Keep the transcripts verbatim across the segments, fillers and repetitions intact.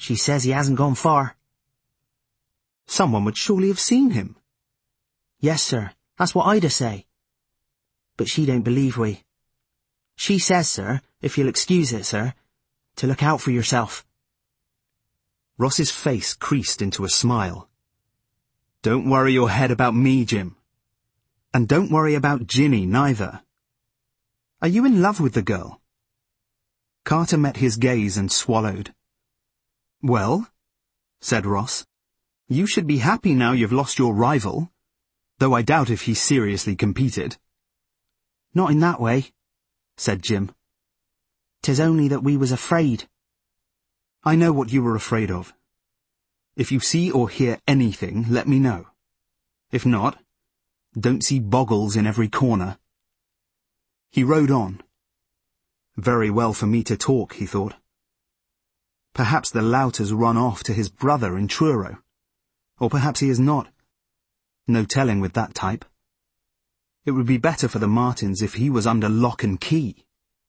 She says he hasn't gone far. Someone would surely have seen him. Yes, sir, that's what Ida say. But she don't believe we. She says, sir, if you'll excuse it, sir, to look out for yourself. Ross's face creased into a smile. Don't worry your head about me, Jim. And don't worry about Ginny, neither. Are you in love with the girl? Carter met his gaze and swallowed. Well, said Ross, you should be happy now you've lost your rival, though I doubt if he seriously competed. Not in that way, said Jim. 'Tis only that we was afraid. I know what you were afraid of. If you see or hear anything, let me know. If not, don't see boggles in every corner. He rode on. Very well for me to talk, he thought. Perhaps the lout has run off to his brother in Truro. Or perhaps he has not. No telling with that type. It would be better for the Martins if he was under lock and key.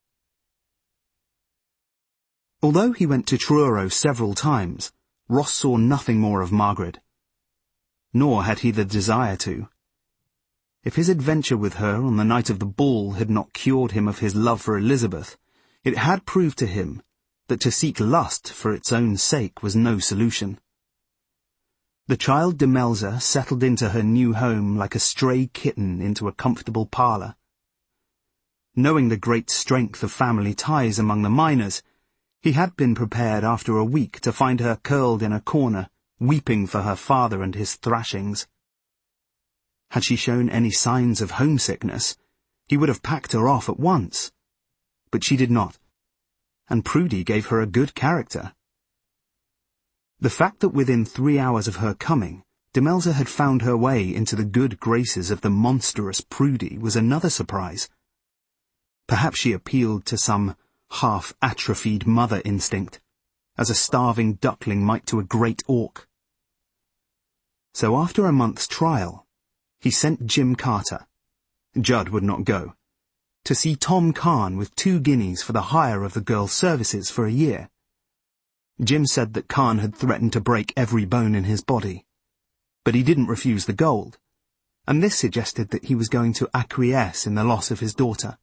Although he went to Truro several times, Ross saw nothing more of Margaret. Nor had he the desire to. If his adventure with her on the night of the ball had not cured him of his love for Elizabeth, it had proved to him that to seek lust for its own sake was no solution. The child Demelza settled into her new home like a stray kitten into a comfortable parlour. Knowing the great strength of family ties among the Miners, he had been prepared after a week to find her curled in a corner, weeping for her father and his thrashings. Had she shown any signs of homesickness, he would have packed her off at once. But she did not, and Prudy gave her a good character. The fact that within three hours of her coming, Demelza had found her way into the good graces of the monstrous Prudy was another surprise. Perhaps she appealed to some half-atrophied mother instinct, as a starving duckling might to a great auk. So after a month's trial, he sent Jim Carter, Judd would not go, to see Tom Kahn with two guineas for the hire of the girl's services for a year. Jim said that Kahn had threatened to break every bone in his body, but he didn't refuse the gold, and this suggested that he was going to acquiesce in the loss of his daughter.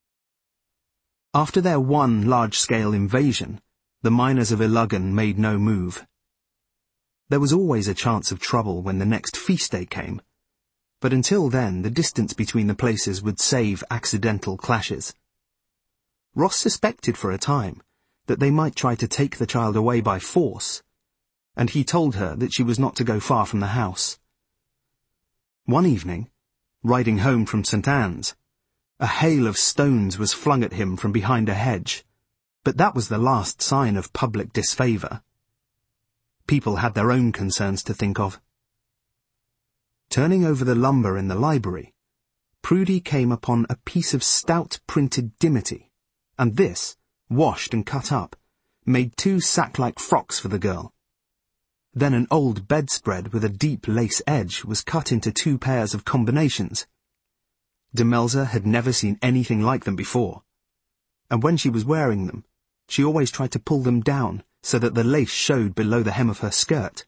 After their one large-scale invasion, the Miners of Iluggan made no move. There was always a chance of trouble when the next feast day came, but until then the distance between the places would save accidental clashes. Ross suspected for a time that they might try to take the child away by force, and he told her that she was not to go far from the house. One evening, riding home from St Anne's, a hail of stones was flung at him from behind a hedge, but that was the last sign of public disfavour. People had their own concerns to think of. Turning over the lumber in the library, Prudy came upon a piece of stout printed dimity, and this, washed and cut up, made two sack-like frocks for the girl. Then an old bedspread with a deep lace edge was cut into two pairs of combinations. Demelza had never seen anything like them before, and when she was wearing them, she always tried to pull them down so that the lace showed below the hem of her skirt.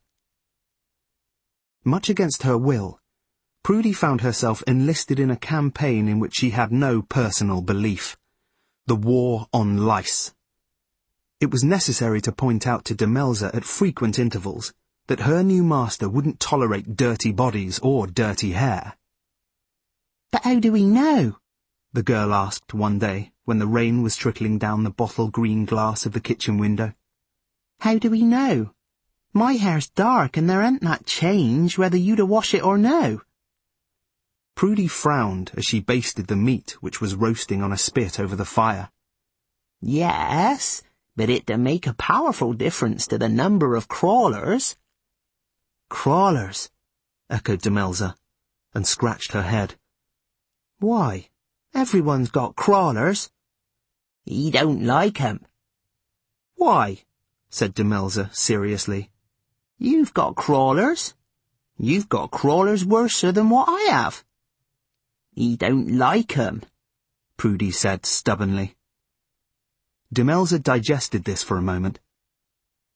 Much against her will, Prudy found herself enlisted in a campaign in which she had no personal belief. The war on lice. It was necessary to point out to Demelza at frequent intervals that her new master wouldn't tolerate dirty bodies or dirty hair. But how do we know? The girl asked one day when the rain was trickling down the bottle-green glass of the kitchen window. How do we know? My hair's dark and there ain't that change whether you to wash it or no. Prudy frowned as she basted the meat which was roasting on a spit over the fire. Yes, but it to make a powerful difference to the number of crawlers. Crawlers, echoed Demelza, and scratched her head. Why, everyone's got crawlers. He don't like 'em. Why? Said Demelza seriously. You've got crawlers. You've got crawlers worser than what I have. He don't like 'em, Prudy said stubbornly. Demelza digested this for a moment.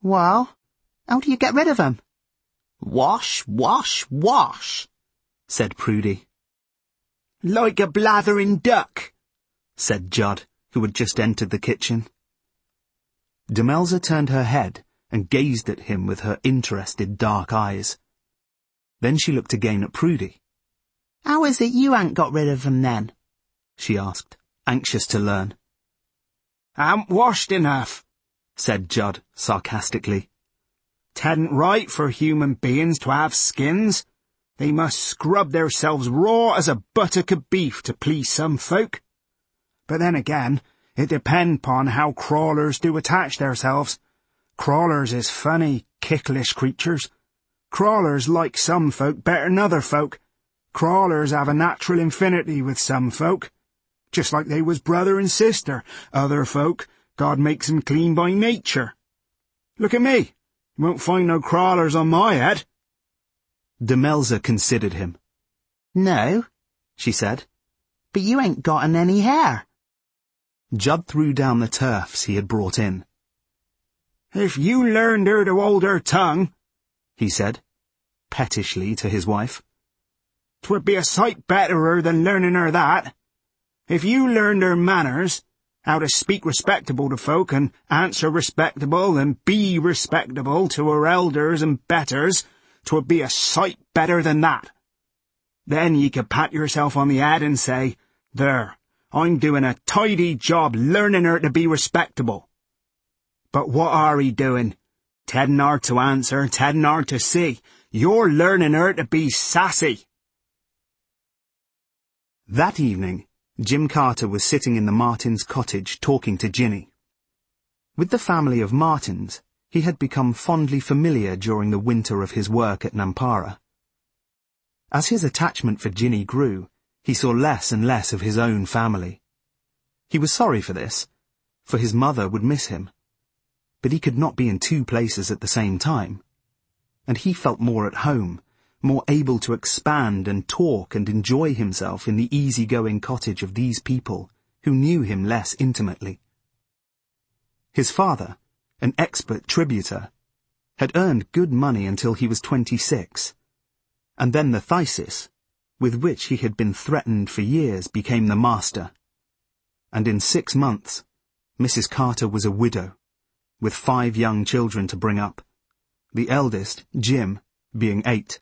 Well, how do you get rid of 'em? Wash, wash, wash, said Prudy. Like a blathering duck, said Judd, who had just entered the kitchen. Demelza turned her head and gazed at him with her interested dark eyes. Then she looked again at Prudy. How is it you ain't got rid of 'em then? She asked, anxious to learn. Ain't washed enough, said Judd sarcastically. T'adn't right for human beings to have skins. They must scrub theirselves raw as a buttock of beef to please some folk. But then again, it depend 'pon how crawlers do attach theirselves. Crawlers is funny, kicklish creatures. Crawlers like some folk better than other folk. Crawlers have a natural infinity with some folk, just like they was brother and sister. Other folk, God makes 'em clean by nature. Look at me. You won't find no crawlers on my head. Demelza considered him. No, she said. But you ain't gotten any hair. Judd threw down the turfs he had brought in. If you learned her to hold her tongue, he said, pettishly to his wife, 'twould be a sight betterer than learning her that. If you learned her manners, how to speak respectable to folk and answer respectable and be respectable to her elders and betters, 'twould be a sight better than that. Then ye could pat yourself on the head and say, there, I'm doing a tidy job learning her to be respectable. But what are ye doing? Tedding her to answer, tedding her to see. You're learning her to be sassy. That evening, Jim Carter was sitting in the Martins' cottage talking to Ginny. With the family of Martins, he had become fondly familiar during the winter of his work at Nampara. As his attachment for Ginny grew, he saw less and less of his own family. He was sorry for this, for his mother would miss him. But he could not be in two places at the same time, and he felt more at home, more able to expand and talk and enjoy himself in the easy-going cottage of these people who knew him less intimately. His father, an expert tributor, had earned good money until he was twenty-six, and then the Thysis, with which he had been threatened for years, became the master. And in six months, Missus Carter was a widow, with five young children to bring up, the eldest, Jim, being eight.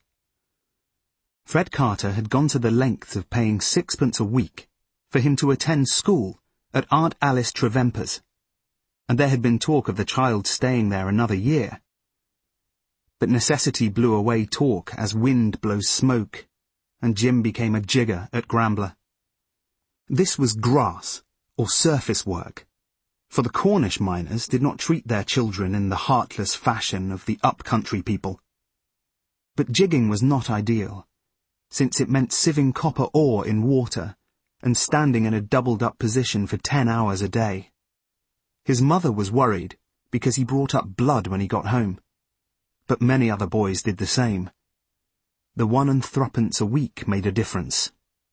Fred Carter had gone to the lengths of paying sixpence a week for him to attend school at Aunt Alice Trevemper's, and there had been talk of the child staying there another year. But necessity blew away talk as wind blows smoke, and Jim became a jigger at Grambler. This was grass, or surface work, for the Cornish miners did not treat their children in the heartless fashion of the up-country people. But jigging was not ideal, since it meant sieving copper ore in water and standing in a doubled-up position for ten hours a day. His mother was worried because he brought up blood when he got home, but many other boys did the same. The one and threepence a week made a difference.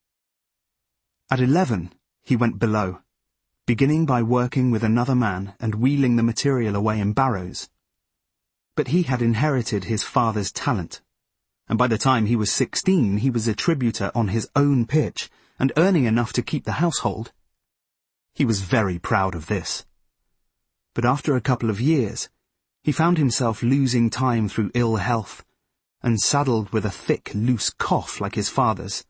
At eleven, he went below, beginning by working with another man and wheeling the material away in barrows. But he had inherited his father's talent, and by the time he was sixteen he was a tributor on his own pitch and earning enough to keep the household. He was very proud of this. But after a couple of years, he found himself losing time through ill health, and saddled with a thick, loose cough like his father's.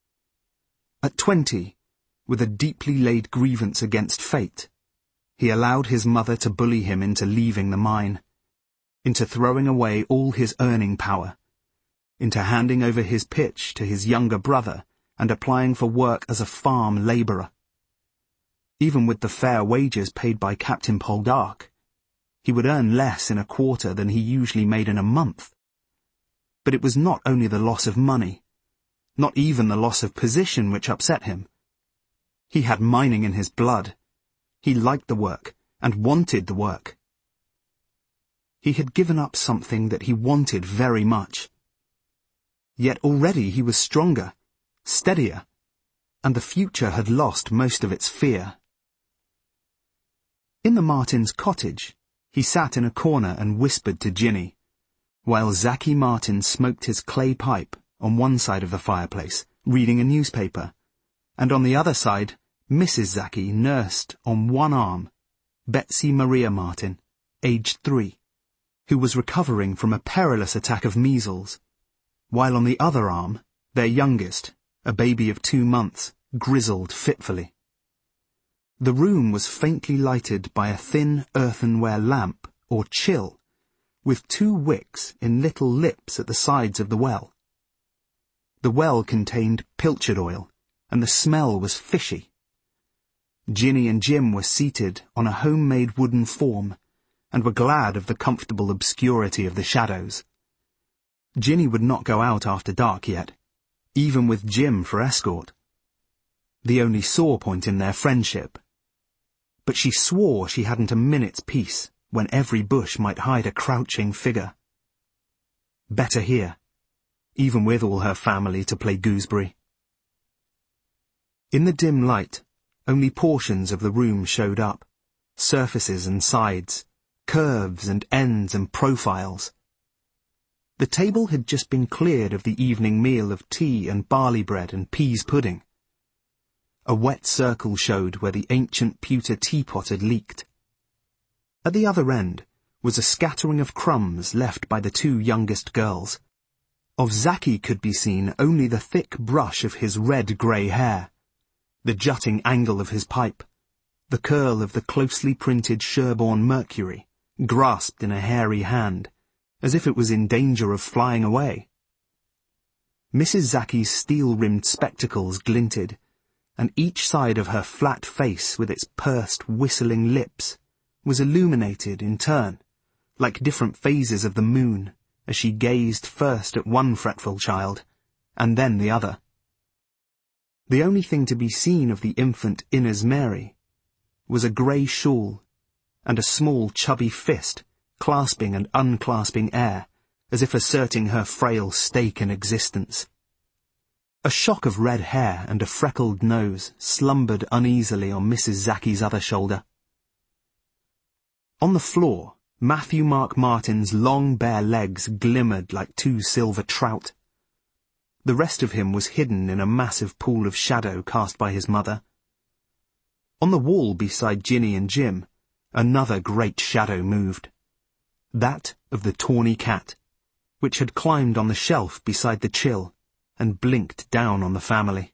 At twenty, with a deeply laid grievance against fate, he allowed his mother to bully him into leaving the mine, into throwing away all his earning power, into handing over his pitch to his younger brother and applying for work as a farm labourer. Even with the fair wages paid by Captain Poldark, he would earn less in a quarter than he usually made in a month. But it was not only the loss of money, not even the loss of position which upset him. He had mining in his blood. He liked the work, and wanted the work. He had given up something that he wanted very much. Yet already he was stronger, steadier, and the future had lost most of its fear. In the Martins' cottage, He sat in a corner and whispered to Ginny, while Zaki Martin smoked his clay pipe on one side of the fireplace, reading a newspaper, and on the other side, Missus Zaki nursed on one arm Betsy Maria Martin, aged three, who was recovering from a perilous attack of measles, while on the other arm, their youngest, a baby of two months, grizzled fitfully. The room was faintly lighted by a thin earthenware lamp, or chill, with two wicks in little lips at the sides of the well. The well contained pilchard oil, and the smell was fishy. Ginny and Jim were seated on a homemade wooden form, and were glad of the comfortable obscurity of the shadows. Ginny would not go out after dark yet, even with Jim for escort. The only sore point in their friendship. But she swore she hadn't a minute's peace when every bush might hide a crouching figure. Better here, even with all her family to play gooseberry. In the dim light, only portions of the room showed up, surfaces and sides, curves and ends and profiles. The table had just been cleared of the evening meal of tea and barley bread and peas pudding. A wet circle showed where the ancient pewter teapot had leaked. At the other end was a scattering of crumbs left by the two youngest girls. Of Zaki could be seen only the thick brush of his red-grey hair, the jutting angle of his pipe, the curl of the closely printed Sherborne Mercury, grasped in a hairy hand, as if it was in danger of flying away. Missus Zaki's steel-rimmed spectacles glinted, and each side of her flat face with its pursed, whistling lips was illuminated in turn, like different phases of the moon, as she gazed first at one fretful child, and then the other. The only thing to be seen of the infant Inez Mary was a grey shawl, and a small chubby fist clasping and unclasping air, as if asserting her frail stake in existence. A shock of red hair and a freckled nose slumbered uneasily on Missus Zaki's other shoulder. On the floor, Matthew Mark Martin's long bare legs glimmered like two silver trout. The rest of him was hidden in a massive pool of shadow cast by his mother. On the wall beside Ginny and Jim, another great shadow moved. That of the tawny cat, which had climbed on the shelf beside the chill and blinked down on the family.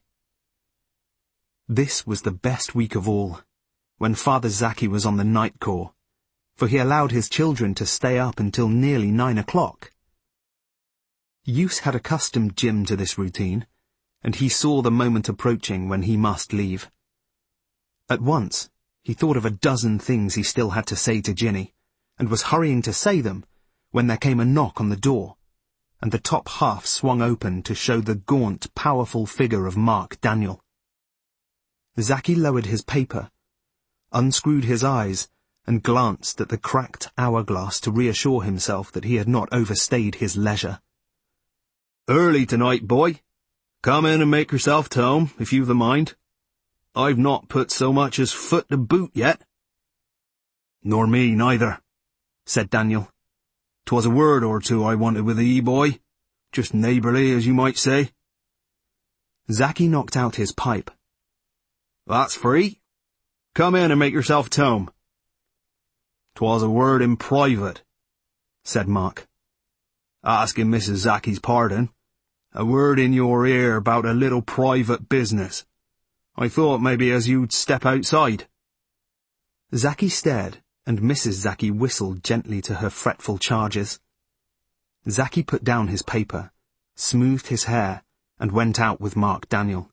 This was the best week of all, when Father Zaki was on the night corps, for he allowed his children to stay up until nearly nine o'clock. Use had accustomed Jim to this routine, and he saw the moment approaching when he must leave. At once, he thought of a dozen things he still had to say to Ginny, and was hurrying to say them when there came a knock on the door, and the top half swung open to show the gaunt, powerful figure of Mark Daniel. Zaki lowered his paper, unscrewed his eyes, and glanced at the cracked hourglass to reassure himself that he had not overstayed his leisure. "Early tonight, boy. Come in and make yourself at home, if you've the mind. I've not put so much as foot to boot yet." "Nor me, neither," said Daniel. "'Twas a word or two I wanted with thee, boy. Just neighbourly, as you might say." Zaki knocked out his pipe. "That's free. Come in and make yourself at home." "'Twas a word in private," said Mark. "Asking Missus Zaki's pardon. A word in your ear about a little private business. I thought maybe as you'd step outside." Zaki stared, and Missus Zaki whistled gently to her fretful charges. Zaki put down his paper, smoothed his hair, and went out with Mark Daniel.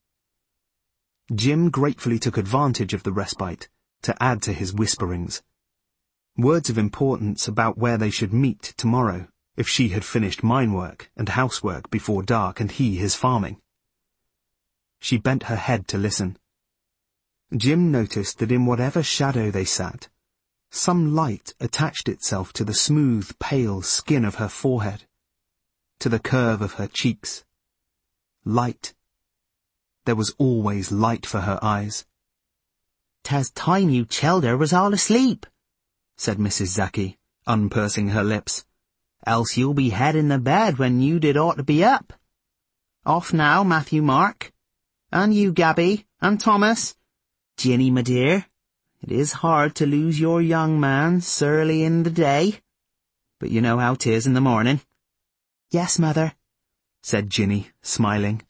Jim gratefully took advantage of the respite to add to his whisperings. Words of importance about where they should meet tomorrow, if she had finished mine work and housework before dark and he his farming. She bent her head to listen. Jim noticed that in whatever shadow they sat, some light attached itself to the smooth, pale skin of her forehead, to the curve of her cheeks. Light. There was always light for her eyes. "'Twas time you childher was all asleep," said Missus Zaki, unpursing her lips. Else you'll be head in the bed when you did ought to be up. Off now, Matthew Mark. And you, Gabby, and Thomas. Ginny, my dear, it is hard to lose your young man surly in the day, but you know how 'tis in the morning. Yes, mother, said Ginny, smiling.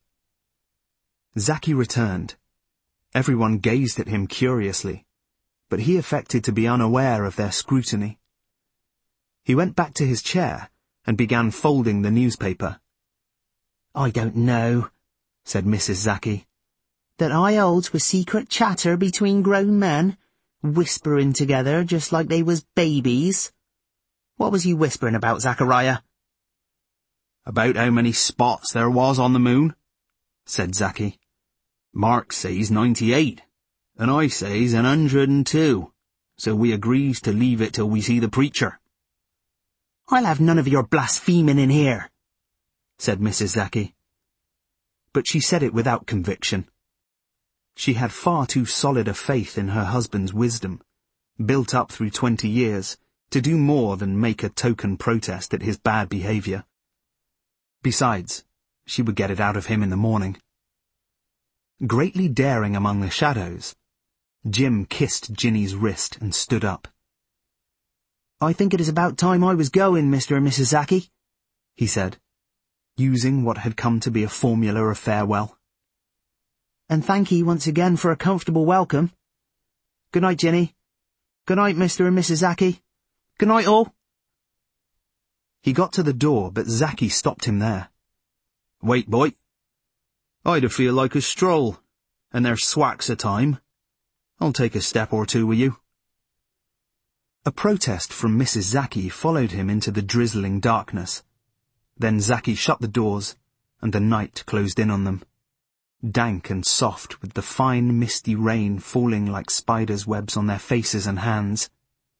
Zaki returned. Everyone gazed at him curiously, but he affected to be unaware of their scrutiny. He went back to his chair and began folding the newspaper. I don't know, said Missus Zaki, that I holds with secret chatter between grown men, whispering together just like they was babies. What was you whispering about, Zachariah? About how many spots there was on the moon, said Zaki. Mark says ninety-eight, and I says an hundred and two, so we agrees to leave it till we see the preacher. I'll have none of your blaspheming in here, said Missus Zaki. But she said it without conviction. She had far too solid a faith in her husband's wisdom, built up through twenty years, to do more than make a token protest at his bad behaviour. Besides, she would get it out of him in the morning. Greatly daring among the shadows, Jim kissed Ginny's wrist and stood up. I think it is about time I was going, Mister and Missus Zaki, he said, using what had come to be a formula of farewell. And thank ye once again for a comfortable welcome. Good night, Ginny. Good night, Mister and Missus Zaki. Good night, all. He got to the door, but Zaki stopped him there. Wait, boy. I'd a feel like a stroll, and there's swacks a time. I'll take a step or two with you. A protest from Missus Zaki followed him into the drizzling darkness. Then Zaki shut the doors, and the night closed in on them, dank and soft with the fine misty rain falling like spiders' webs on their faces and hands.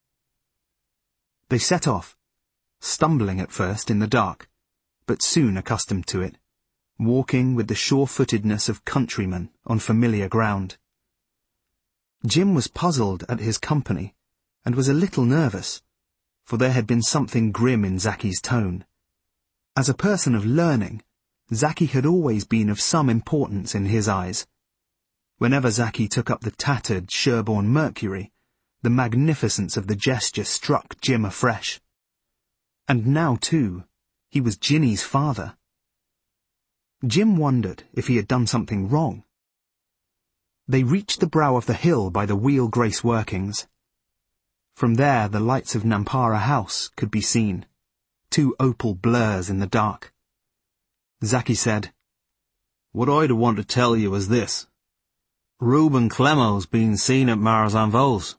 They set off, stumbling at first in the dark, but soon accustomed to it, walking with the sure-footedness of countrymen on familiar ground. Jim was puzzled at his company, and was a little nervous, for there had been something grim in Zaki's tone. As a person of learning, Zaki had always been of some importance in his eyes. Whenever Zaki took up the tattered Sherborne Mercury, the magnificence of the gesture struck Jim afresh. And now, too, he was Ginny's father. Jim wondered if he had done something wrong. They reached the brow of the hill by the Wheel Grace workings. From there the lights of Nampara House could be seen, two opal blurs in the dark. Zaki said, What I'd want to tell you is this. Reuben Clemo's been seen at Marzanvos.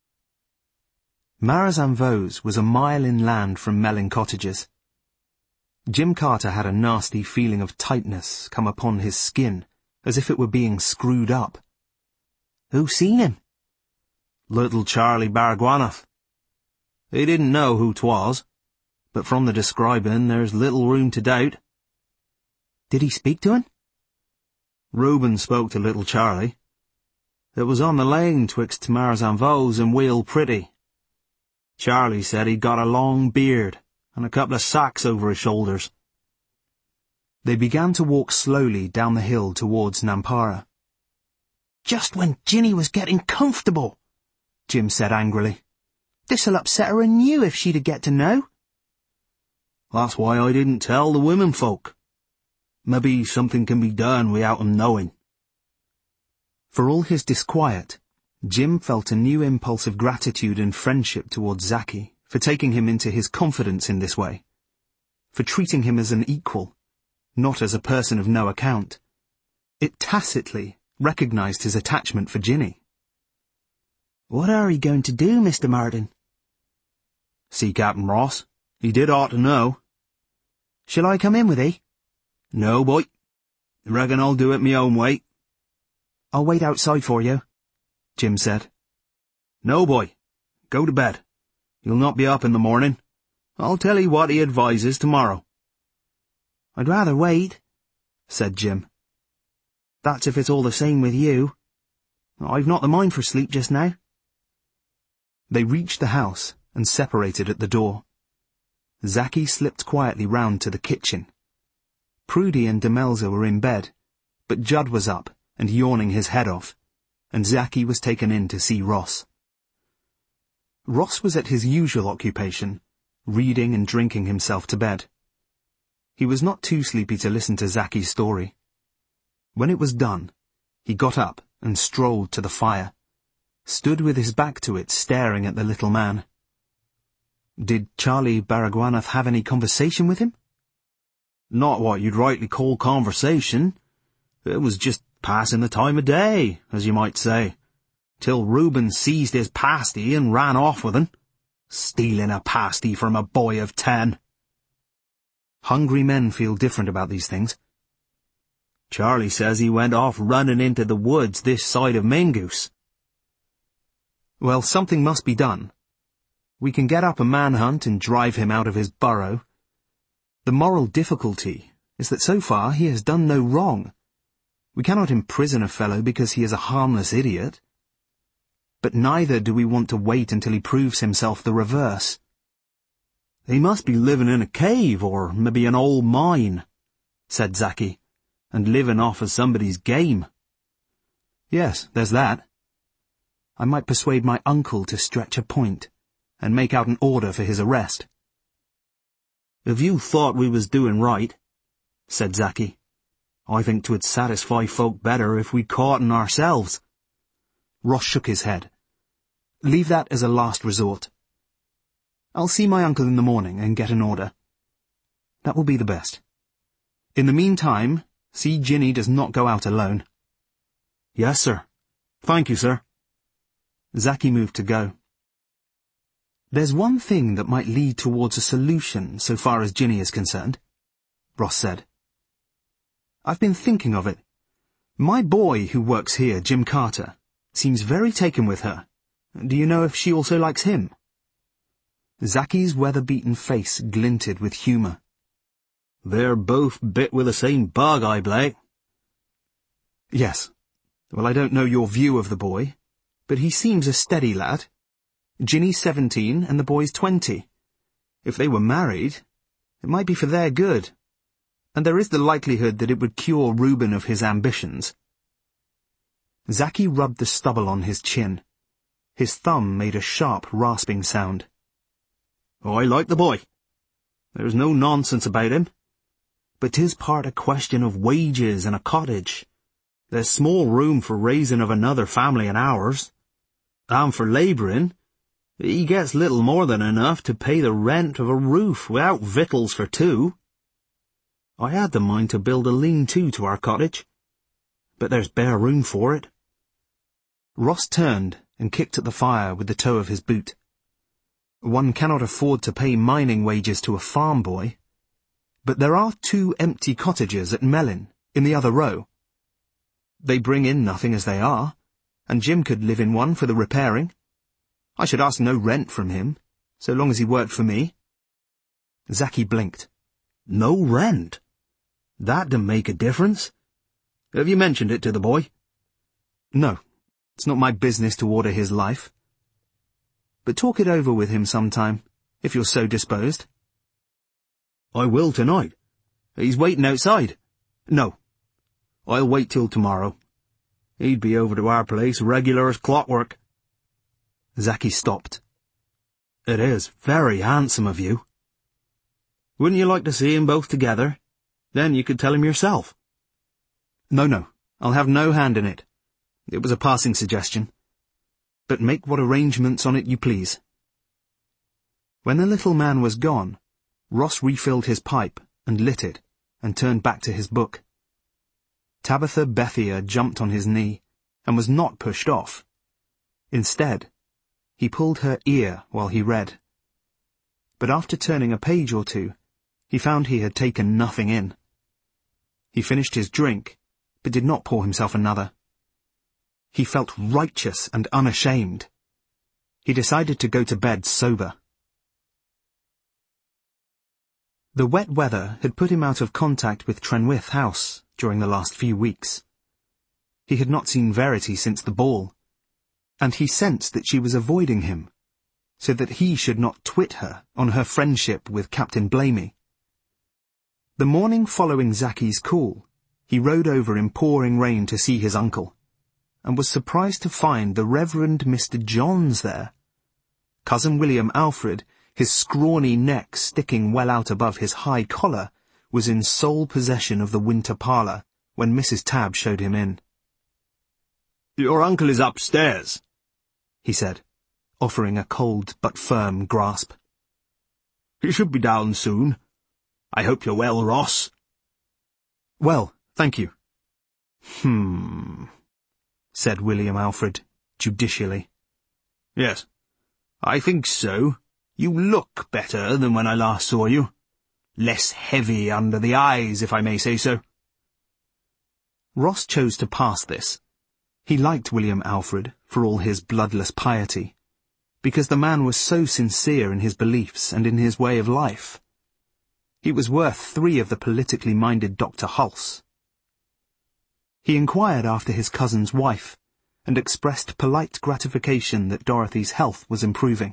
Marzanvos was a mile inland from Melling Cottages. Jim Carter had a nasty feeling of tightness come upon his skin, as if it were being screwed up. Who seen him? Little Charlie Baragwanath. He didn't know who 'twas, but from the describing there's little room to doubt. Did he speak to him? Reuben spoke to little Charlie. It was on the lane twixt Marzanvos and Wheel Pretty. Charlie said he'd got a long beard and a couple of sacks over his shoulders. They began to walk slowly down the hill towards Nampara. Just when Ginny was getting comfortable, Jim said angrily. This'll upset her anew if she'd get to know. That's why I didn't tell the women folk. Maybe something can be done without 'em knowing. For all his disquiet, Jim felt a new impulse of gratitude and friendship towards Zaki for taking him into his confidence in this way, for treating him as an equal, not as a person of no account. It tacitly recognized his attachment for Ginny. What are you going to do, Mister Martin? See Captain Ross. He did ought to know. Shall I come in with thee? No, boy. Reckon I'll do it me own way. I'll wait outside for you, Jim said. No, boy. Go to bed. You'll not be up in the morning. I'll tell 'ee what he advises tomorrow. I'd rather wait, said Jim. That's if it's all the same with you. I've not the mind for sleep just now. They reached the house and separated at the door. Zacky slipped quietly round to the kitchen. Prudy and Demelza were in bed, but Judd was up and yawning his head off, and Zacky was taken in to see Ross. Ross was at his usual occupation, reading and drinking himself to bed. He was not too sleepy to listen to Zacky's story. When it was done, he got up and strolled to the fire, stood with his back to it staring at the little man. Did Charlie Baragwanath have any conversation with him? Not what you'd rightly call conversation. It was just passing the time of day, as you might say, till Reuben seized his pasty and ran off with un. Stealing a pasty from a boy of ten. Hungry men feel different about these things. Charlie says he went off running into the woods this side of Mingoose. Well, something must be done. We can get up a manhunt and drive him out of his burrow. The moral difficulty is that so far he has done no wrong. We cannot imprison a fellow because he is a harmless idiot. But neither do we want to wait until he proves himself the reverse. He must be living in a cave, or maybe an old mine, said Zacky, and living off of somebody's game. Yes, there's that. I might persuade my uncle to stretch a point, and make out an order for his arrest. If you thought we was doing right, said Zacky, I think 'twould satisfy folk better if we caught un ourselves. Ross shook his head. Leave that as a last resort. I'll see my uncle in the morning and get an order. That will be the best. In the meantime, see Ginny does not go out alone. Yes, sir. Thank you, sir. Zacky moved to go. There's one thing that might lead towards a solution so far as Ginny is concerned, Ross said. I've been thinking of it. My boy who works here, Jim Carter, seems very taken with her. Do you know if she also likes him? Zacky's weather-beaten face glinted with humour. They're both bit with the same bug, I blake. Yes. Well, I don't know your view of the boy, but he seems a steady lad. Ginny's seventeen and the boy's twenty. If they were married, it might be for their good. And there is the likelihood that it would cure Reuben of his ambitions. Zacky rubbed the stubble on his chin. His thumb made a sharp, rasping sound. Oh, I like the boy. There's no nonsense about him. But 'tis part a question of wages and a cottage. There's small room for raising of another family in ours. And for labouring, he gets little more than enough to pay the rent of a roof without victuals for two. I had the mind to build a lean-to to our cottage, but there's bare room for it. Ross turned and kicked at the fire with the toe of his boot. One cannot afford to pay mining wages to a farm boy. But there are two empty cottages at Melin, in the other row. They bring in nothing as they are, and Jim could live in one for the repairing. I should ask no rent from him, so long as he worked for me. Zacky blinked. No rent? That don't make a difference. Have you mentioned it to the boy? No, it's not my business to order his life. But talk it over with him sometime, if you're so disposed. I will tonight. He's waiting outside. No, I'll wait till tomorrow. He'd be over to our place regular as clockwork. Zacky stopped. It is very handsome of you. Wouldn't you like to see 'em both together? Then you could tell him yourself. No, no, I'll have no hand in it. It was a passing suggestion. But make what arrangements on it you please. When the little man was gone, Ross refilled his pipe and lit it, and turned back to his book. Tabitha Bethia jumped on his knee, and was not pushed off. Instead, he pulled her ear while he read. But after turning a page or two, he found he had taken nothing in. He finished his drink, but did not pour himself another. He felt righteous and unashamed. He decided to go to bed sober. The wet weather had put him out of contact with Trenwith House during the last few weeks. He had not seen Verity since the ball, and he sensed that she was avoiding him, so that he should not twit her on her friendship with Captain Blamey. The morning following Zacky's call, he rode over in pouring rain to see his uncle, and was surprised to find the Reverend Mister Johns there. Cousin William Alfred, his scrawny neck sticking well out above his high collar, was in sole possession of the winter parlour when Missus Tabb showed him in. "Your uncle is upstairs," he said, offering a cold but firm grasp. "He should be down soon. I hope you're well, Ross." "Well, thank you." Hmm, said William Alfred, judicially. "Yes, I think so. You look better than when I last saw you. Less heavy under the eyes, if I may say so." Ross chose to pass this. He liked William Alfred, for all his bloodless piety, because the man was so sincere in his beliefs and in his way of life. He was worth three of the politically minded Doctor Hulse. He inquired after his cousin's wife, and expressed polite gratification that Dorothy's health was improving.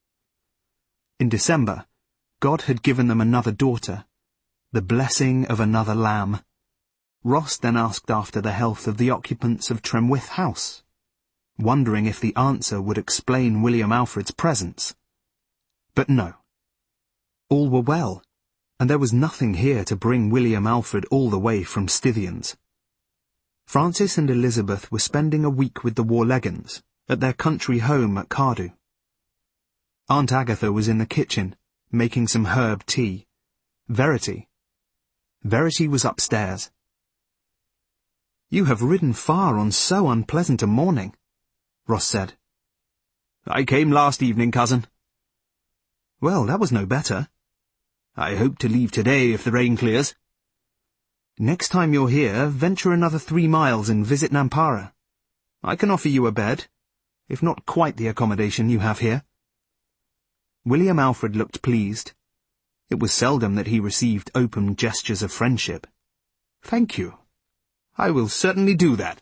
In December, God had given them another daughter, the blessing of another lamb. Ross then asked after the health of the occupants of Tremwith House, wondering if the answer would explain William Alfred's presence. But no. All were well, and there was nothing here to bring William Alfred all the way from Stithians. Francis and Elizabeth were spending a week with the Warleggans at their country home at Cardew. Aunt Agatha was in the kitchen, making some herb tea. Verity. Verity was upstairs. "You have ridden far on so unpleasant a morning," Ross said. "I came last evening, cousin." "Well, that was no better." "I hope to leave today if the rain clears." "Next time you're here, venture another three miles and visit Nampara. I can offer you a bed, if not quite the accommodation you have here." William Alfred looked pleased. It was seldom that he received open gestures of friendship. "Thank you. I will certainly do that."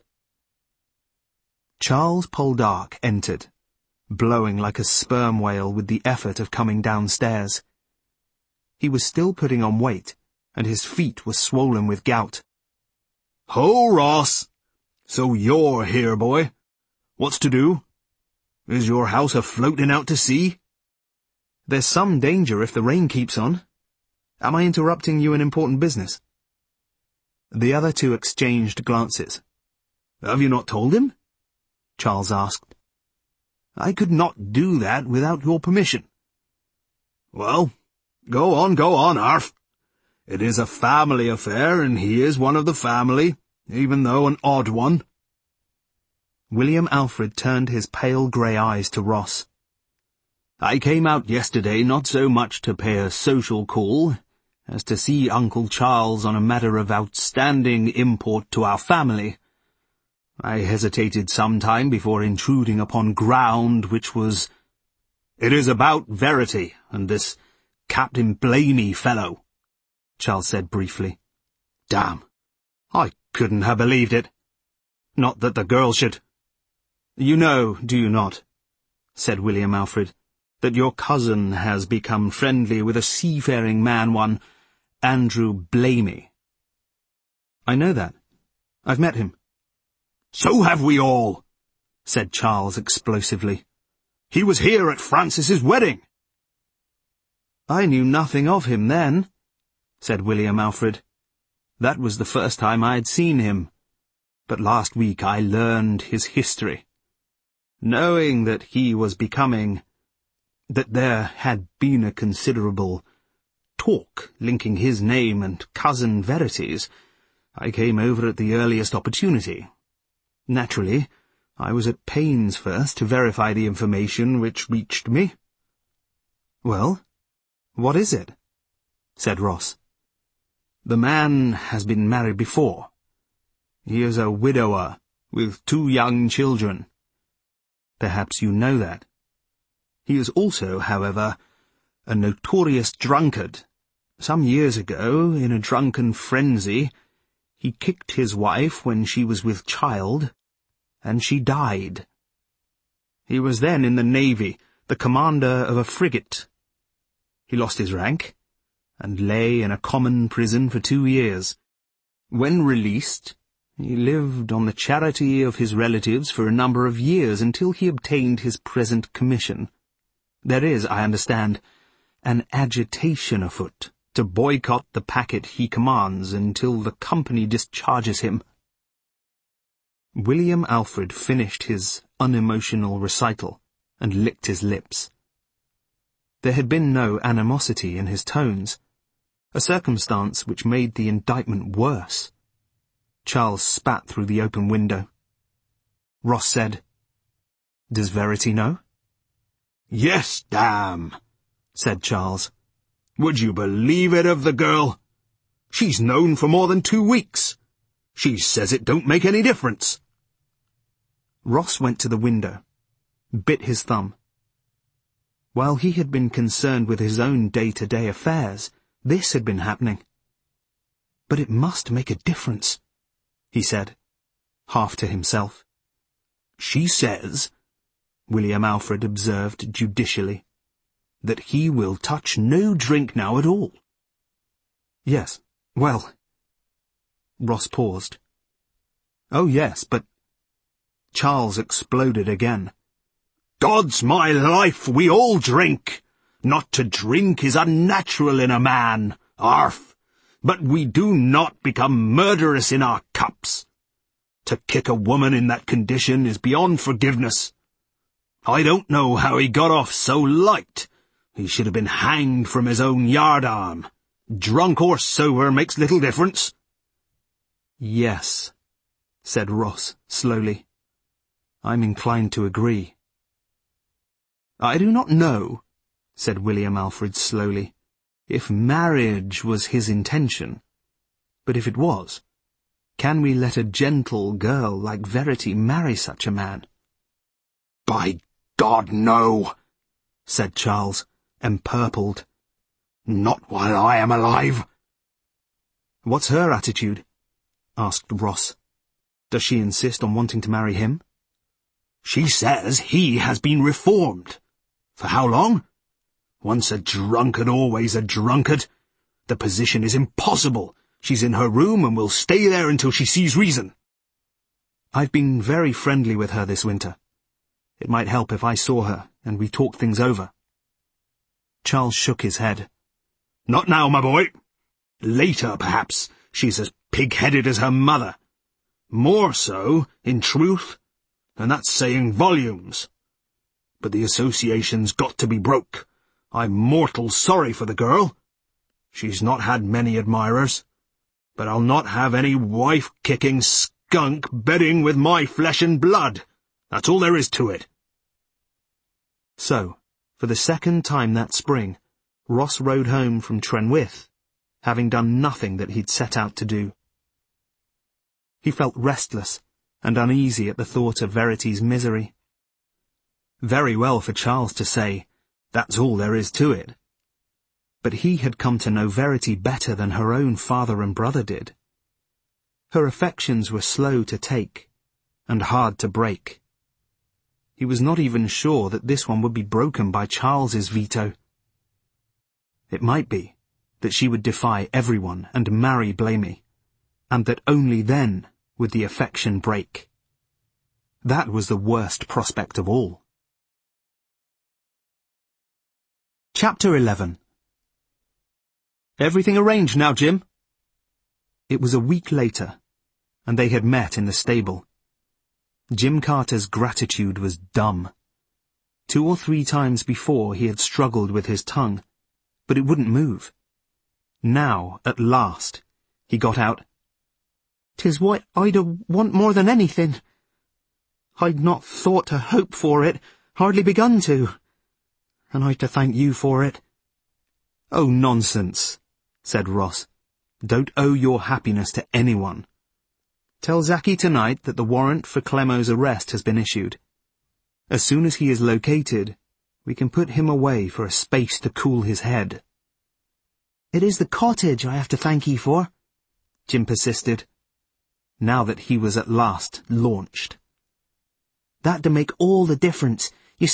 Charles Poldark entered, blowing like a sperm whale with the effort of coming downstairs. He was still putting on weight, and his feet were swollen with gout. "Ho, Ross! So you're here, boy. What's to do? Is your house a-floating out to sea?" "There's some danger if the rain keeps on. Am I interrupting you in important business?" The other two exchanged glances. "Have you not told him?" Charles asked. "I could not do that without your permission." "Well, go on, go on, Arf. It is a family affair, and he is one of the family, even though an odd one." William Alfred turned his pale grey eyes to Ross. "I came out yesterday not so much to pay a social call as to see Uncle Charles on a matter of outstanding import to our family. I hesitated some time before intruding upon ground which was... It is about Verity and this Captain Blamey fellow," Charles said briefly. "Damn, I couldn't have believed it. Not that the girl should—" "You know, do you not," said William Alfred, "that your cousin has become friendly with a seafaring man, one Andrew Blamey?" "I know that. I've met him." "So have we all," said Charles explosively. "He was here at Francis's wedding." "I knew nothing of him then," said William Alfred. "That was the first time I'd seen him. But last week I learned his history. Knowing that he was becoming... that there had been a considerable talk linking his name and Cousin Verity's, I came over at the earliest opportunity. Naturally, I was at pains first to verify the information which reached me." "Well, what is it?" said Ross. "The man has been married before. He is a widower with two young children. Perhaps you know that. He is also, however, a notorious drunkard. Some years ago, in a drunken frenzy, he kicked his wife when she was with child, and she died. He was then in the Navy, the commander of a frigate. He lost his rank, and lay in a common prison for two years. When released, he lived on the charity of his relatives for a number of years until he obtained his present commission. There is, I understand, an agitation afoot to boycott the packet he commands until the company discharges him." William Alfred finished his unemotional recital and licked his lips. There had been no animosity in his tones, a circumstance which made the indictment worse. Charles spat through the open window. Ross said, "Does Verity know?" "Yes, damn," said Charles. "Would you believe it of the girl? She's known for more than two weeks. She says it don't make any difference." Ross went to the window, bit his thumb. While he had been concerned with his own day-to-day affairs, this had been happening. "But it must make a difference," he said, half to himself. "She says," William Alfred observed judicially, "that he will touch no drink now at all." "Yes, well—" Ross paused. "Oh, yes, but—" Charles exploded again. "God's my life, we all drink. Not to drink is unnatural in a man, arf, but we do not become murderous in our cups. To kick a woman in that condition is beyond forgiveness. I don't know how he got off so light. He should have been hanged from his own yardarm. Drunk or sober makes little difference." "Yes," said Ross slowly. "I'm inclined to agree." "I do not know," said William Alfred slowly, "if marriage was his intention. But if it was, can we let a gentle girl like Verity marry such a man?" "By God, no," said Charles, empurpled. "Not while I am alive." "What's her attitude?" asked Ross. "Does she insist on wanting to marry him?" "She says he has been reformed. For how long? Once a drunkard, always a drunkard. The position is impossible. She's in her room and will stay there until she sees reason." "I've been very friendly with her this winter. It might help if I saw her and we talked things over." Charles shook his head. "Not now, my boy. Later, perhaps, she's as pig-headed as her mother. More so, in truth, and that's saying volumes. But the association's got to be broke. I'm mortal sorry for the girl. She's not had many admirers. But I'll not have any wife-kicking skunk bedding with my flesh and blood. That's all there is to it." So, for the second time that spring, Ross rode home from Trenwith, having done nothing that he'd set out to do. He felt restless and uneasy at the thought of Verity's misery. Very well for Charles to say, "That's all there is to it." But he had come to know Verity better than her own father and brother did. Her affections were slow to take, and hard to break. He was not even sure that this one would be broken by Charles's veto. It might be that she would defy everyone and marry Blamey, and that only then would the affection break. That was the worst prospect of all. Chapter eleven. "Everything arranged now, Jim?" It was a week later, and they had met in the stable. Jim Carter's gratitude was dumb. Two or three times before he had struggled with his tongue, but it wouldn't move. Now, at last, he got out, "'Tis what I'd a want more than anything. I'd not thought to hope for it, hardly begun to. And I'd to thank you for it." "Oh, nonsense," said Ross. "Don't owe your happiness to anyone. Tell Zaki tonight that the warrant for Clemo's arrest has been issued. As soon as he is located, we can put him away for a space to cool his head." "It is the cottage I have to thank ye for," Jim persisted, now that he was at last launched. "That to make all the difference. You see,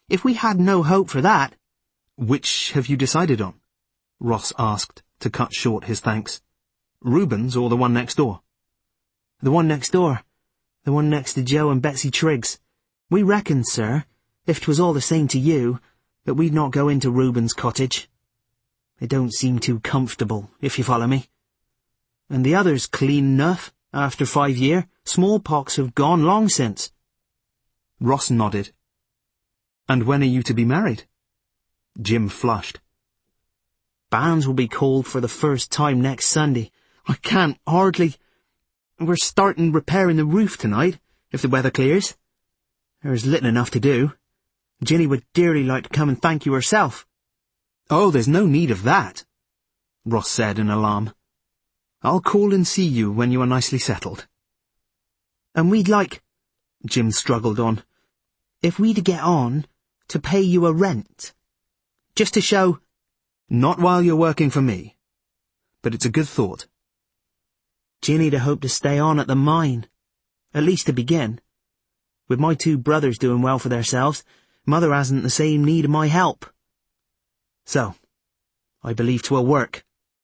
if we had no hope for that—" "Which have you decided on?" Ross asked, to cut short his thanks. "Reuben's or the one next door?" "The one next door. The one next to Joe and Betsy Triggs. We reckoned, sir, if 'twas all the same to you, that we'd not go into Reuben's cottage. It don't seem too comfortable, if you follow me. And the other's clean enough, after five year. Smallpox have gone long since." Ross nodded. "And when are you to be married?" Jim flushed. "Banns will be called for the first time next Sunday. I can't hardly... We're starting repairing the roof tonight, if the weather clears. There's little enough to do. Ginny would dearly like to come and thank you herself." "Oh, there's no need of that," Ross said in alarm. "I'll call and see you when you are nicely settled." "And we'd like," Jim struggled on, "if we to get on, to pay you a rent. Just to show—" "Not while you're working for me. But it's a good thought." "Ginny'd hope to stay on at the mine. At least to begin. With my two brothers doing well for theirselves, Mother hasn't the same need of my help. So, I believe 'twill work."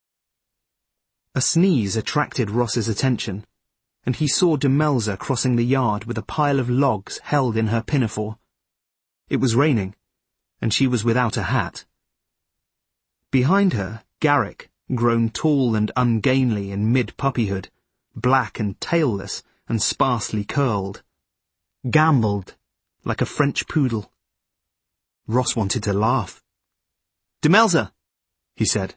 A sneeze attracted Ross's attention, and he saw Demelza crossing the yard with a pile of logs held in her pinafore. It was raining, and she was without a hat. Behind her, Garrick, grown tall and ungainly in mid-puppyhood, black and tailless and sparsely curled, gambolled like a French poodle. Ross wanted to laugh. "Demelza," he said.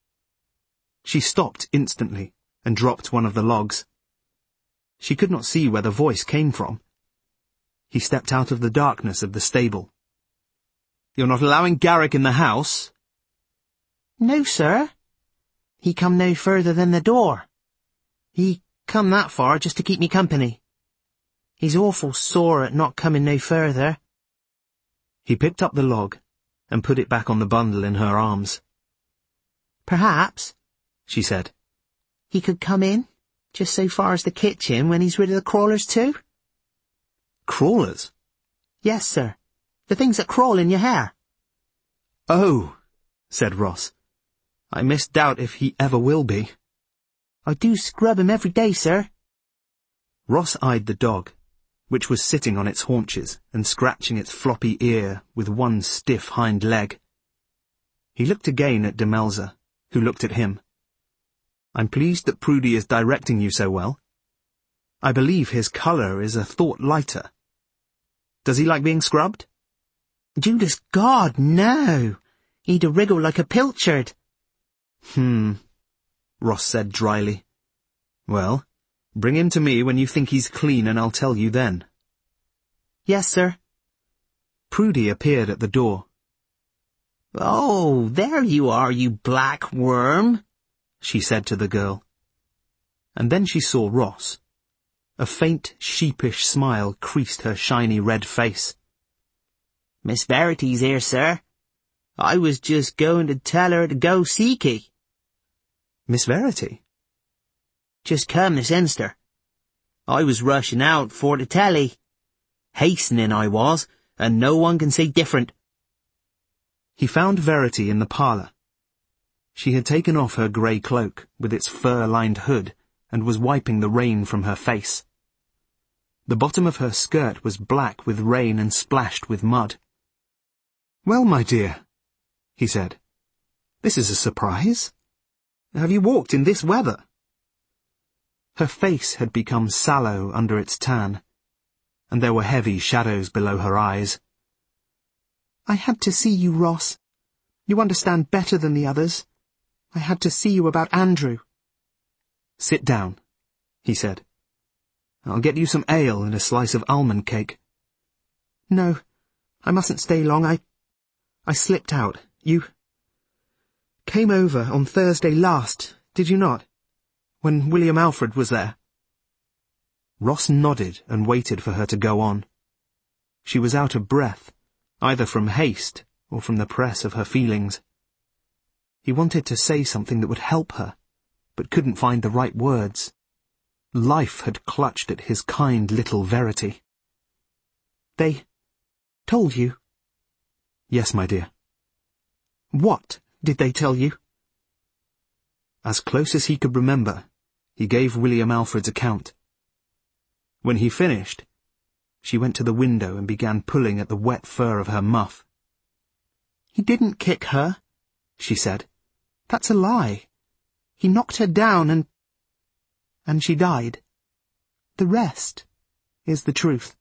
She stopped instantly and dropped one of the logs. She could not see where the voice came from. He stepped out of the darkness of the stable. "You're not allowing Garrick in the house?" "No, sir. He come no further than the door. He come that far just to keep me company. He's awful sore at not coming no further." He picked up the log and put it back on the bundle in her arms. "Perhaps," she said, "he could come in, just so far as the kitchen when he's rid of the crawlers too." "Crawlers?" "Yes, sir. The things that crawl in your hair." "Oh," said Ross. "I misdoubt if he ever will be." "I do scrub him every day, sir." Ross eyed the dog, which was sitting on its haunches and scratching its floppy ear with one stiff hind leg. He looked again at Demelza, who looked at him. "I'm pleased that Prudy is directing you so well. I believe his colour is a thought lighter. Does he like being scrubbed?" "Judas God, no! He'd a wriggle like a pilchard." Hmm, Ross said dryly. "Well, bring him to me when you think he's clean and I'll tell you then." "Yes, sir." Prudy appeared at the door. "Oh, there you are, you black worm," she said to the girl. And then she saw Ross. A faint, sheepish smile creased her shiny red face. "Miss Verity's here, sir. I was just going to tell her to go seek ye." "Miss Verity?" "Just come this instant. I was rushing out for to tell ye. Hastening I was, and no one can say different." He found Verity in the parlour. She had taken off her grey cloak with its fur-lined hood and was wiping the rain from her face. The bottom of her skirt was black with rain and splashed with mud. "Well, my dear," he said, "this is a surprise. Have you walked in this weather?" Her face had become sallow under its tan, and there were heavy shadows below her eyes. "I had to see you, Ross. You understand better than the others. I had to see you about Andrew." "Sit down," he said. "I'll get you some ale and a slice of almond cake." "No, I mustn't stay long. I... I slipped out. You... came over on Thursday last, did you not? When William Alfred was there." Ross nodded and waited for her to go on. She was out of breath, either from haste or from the press of her feelings. He wanted to say something that would help her, but couldn't find the right words. Life had clutched at his kind little Verity. "They told you?" Yes, my dear. What did they tell you? As close as he could remember, he gave William Alfred's account. When he finished, she went to the window and began pulling at the wet fur of her muff. He didn't kick her, she said. That's a lie. He knocked her down and... and she died. The rest is the truth.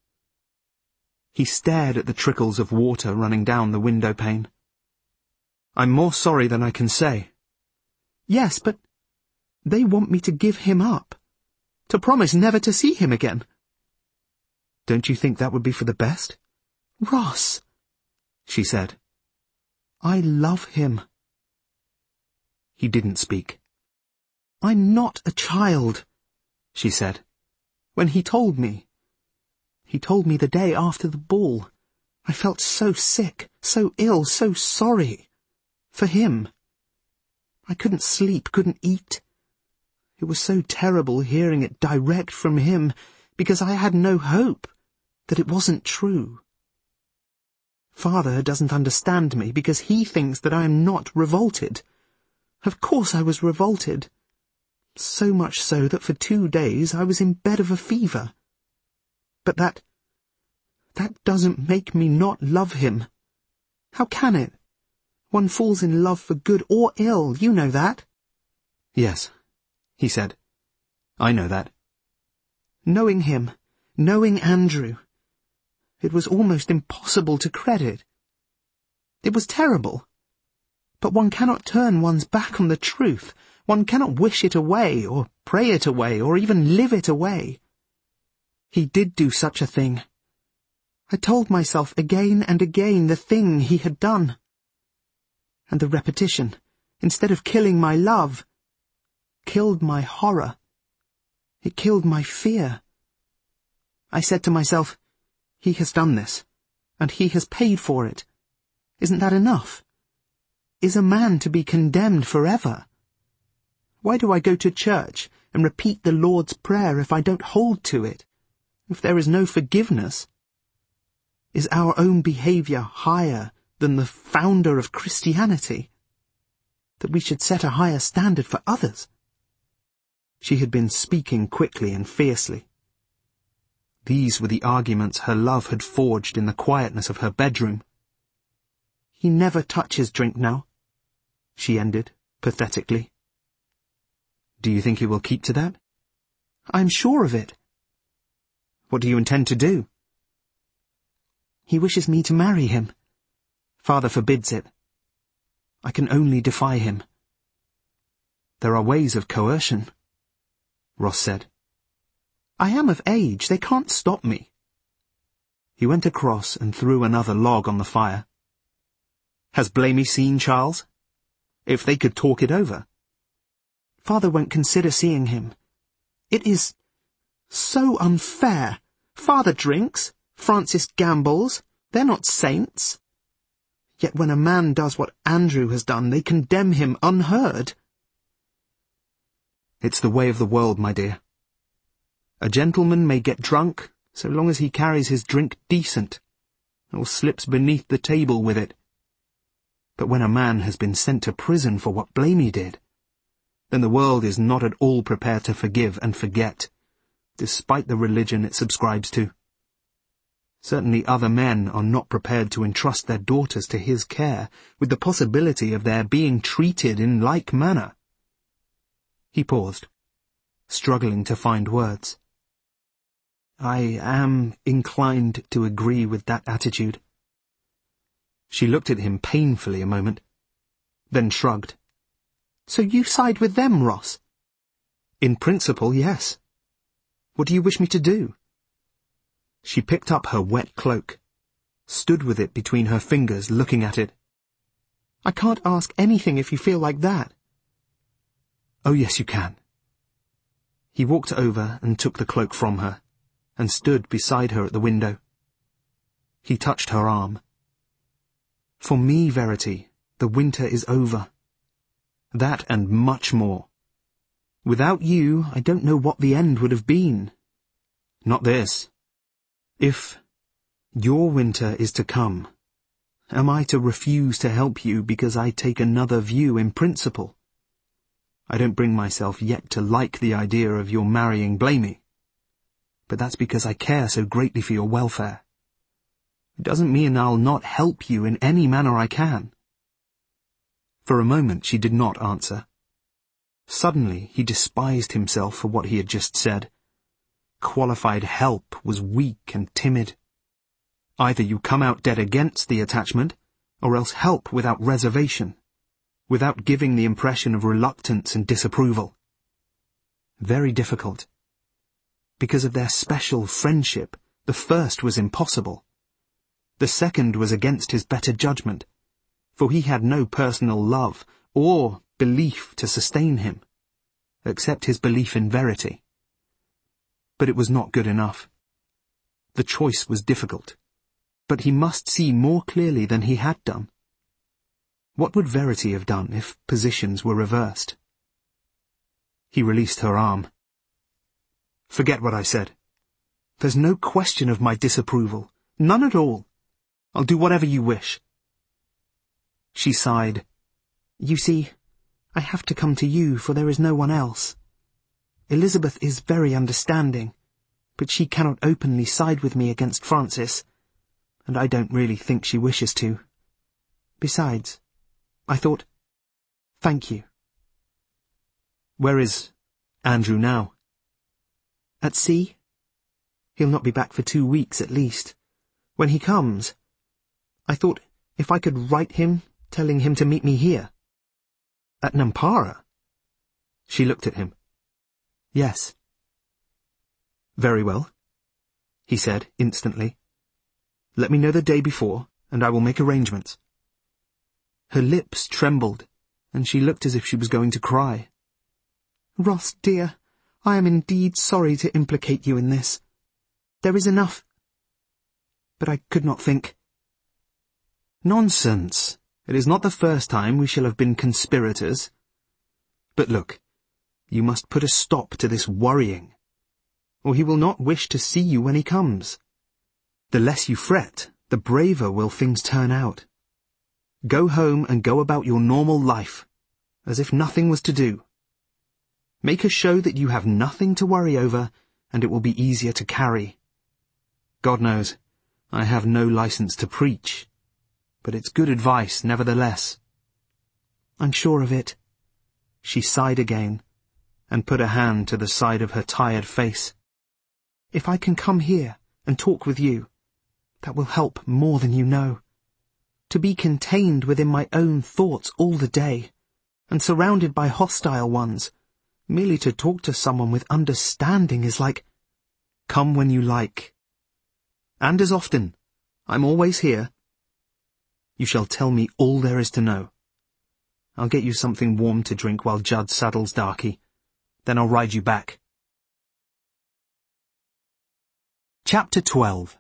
He stared at the trickles of water running down the window pane. I'm more sorry than I can say. Yes, but they want me to give him up, to promise never to see him again. Don't you think that would be for the best? Ross, she said. I love him. He didn't speak. I'm not a child, she said. When he told me, he told me the day after the ball, I felt so sick, so ill, so sorry. For him. I couldn't sleep, couldn't eat. It was so terrible hearing it direct from him, because I had no hope that it wasn't true. Father doesn't understand me because he thinks that I am not revolted. Of course I was revolted. So much so that for two days I was in bed of a fever. But that... that doesn't make me not love him. How can it? One falls in love for good or ill, you know that. Yes, he said. I know that. Knowing him, knowing Andrew, it was almost impossible to credit. It was terrible. But one cannot turn one's back on the truth. One cannot wish it away, or pray it away, or even live it away. He did do such a thing. I told myself again and again the thing he had done. And the repetition, instead of killing my love, killed my horror. It killed my fear. I said to myself, he has done this, and he has paid for it. Isn't that enough? Is a man to be condemned forever? Why do I go to church and repeat the Lord's Prayer if I don't hold to it? If there is no forgiveness? Is our own behaviour higher than the founder of Christianity? That we should set a higher standard for others? She had been speaking quickly and fiercely. These were the arguments her love had forged in the quietness of her bedroom. He never touches drink now, she ended, pathetically. Do you think he will keep to that? I'm sure of it. What do you intend to do? He wishes me to marry him. Father forbids it. I can only defy him. There are ways of coercion, Ross said. I am of age. They can't stop me. He went across and threw another log on the fire. Has Blamey seen Charles? If they could talk it over. Father won't consider seeing him. It is so unfair. Father drinks. Francis gambles. They're not saints. Yet when a man does what Andrew has done, they condemn him unheard. It's the way of the world, my dear. A gentleman may get drunk so long as he carries his drink decent, or slips beneath the table with it. But when a man has been sent to prison for what Blamey did, then the world is not at all prepared to forgive and forget, despite the religion it subscribes to. Certainly other men are not prepared to entrust their daughters to his care, with the possibility of their being treated in like manner. He paused, struggling to find words. I am inclined to agree with that attitude. She looked at him painfully a moment, then shrugged. So you side with them, Ross? In principle, yes. What do you wish me to do? She picked up her wet cloak, stood with it between her fingers, looking at it. I can't ask anything if you feel like that. Oh, yes, you can. He walked over and took the cloak from her, and stood beside her at the window. He touched her arm. For me, Verity, the winter is over. That and much more. Without you, I don't know what the end would have been. Not this. If your winter is to come, Am I to refuse to help you because I take another view in principle? I don't bring myself yet to like the idea of your marrying Blamey. But that's because I care so greatly for your welfare. It doesn't mean I'll not help you in any manner I can. For a moment she did not answer. Suddenly he despised himself for what he had just said. Qualified help was weak and timid. Either you come out dead against the attachment, or else help without reservation, without giving the impression of reluctance and disapproval. Very difficult. Because of their special friendship, the first was impossible. The second was against his better judgment, for he had no personal love or belief to sustain him, except his belief in verity. But it was not good enough. The choice was difficult, but he must see more clearly than he had done. What would Verity have done if positions were reversed? He released her arm. Forget what I said. There's no question of my disapproval. None at all. I'll do whatever you wish. She sighed. You see, I have to come to you, for there is no one else. Elizabeth is very understanding, but she cannot openly side with me against Francis, and I don't really think she wishes to. Besides, I thought, thank you. Where is Andrew now? At sea. He'll not be back for two weeks at least. When he comes, I thought if I could write him, telling him to meet me here. At Nampara? She looked at him. Yes. Very well, he said instantly. Let me know the day before, and I will make arrangements. Her lips trembled, and she looked as if she was going to cry. Ross, dear, I am indeed sorry to implicate you in this. There is enough. But I could not think. Nonsense. It is not the first time we shall have been conspirators. But look, you must put a stop to this worrying, or he will not wish to see you when he comes. The less you fret, the braver will things turn out. Go home and go about your normal life, as if nothing was to do. Make a show that you have nothing to worry over, and it will be easier to carry. God knows, I have no license to preach, but it's good advice nevertheless. I'm sure of it. She sighed again, and put a hand to the side of her tired face. If I can come here and talk with you, that will help more than you know. To be contained within my own thoughts all the day, and surrounded by hostile ones, merely to talk to someone with understanding is like... Come when you like. And as often. I'm always here. You shall tell me all there is to know. I'll get you something warm to drink while Judd saddles Darky. Then I'll ride you back. Chapter twelve.